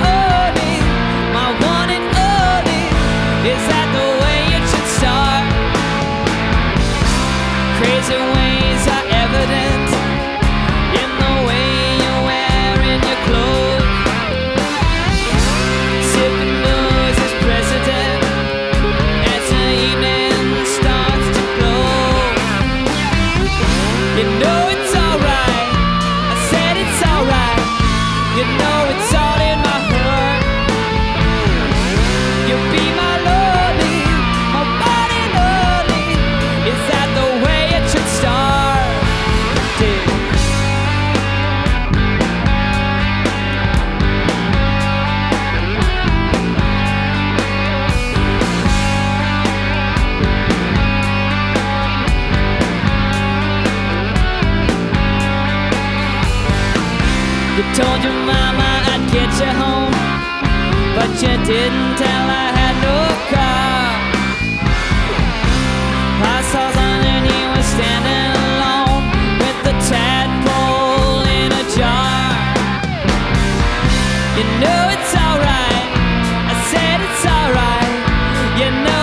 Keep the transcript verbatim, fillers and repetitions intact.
only, my one and only. Is that the way it should start? Crazy ways are evident in the way you're wearing your clothes. Sipping booze as president as the evening starts to close. You know it's alright, I said it's alright. You know it's all in my heart. You'll be my lonely, my body lonely. Is that the way it should start? Yeah. You told your mama I'd get you home, but you didn't tell I had no car. I saw something, he was standing alone with the tadpole in a jar. You know it's alright, I said it's alright. You know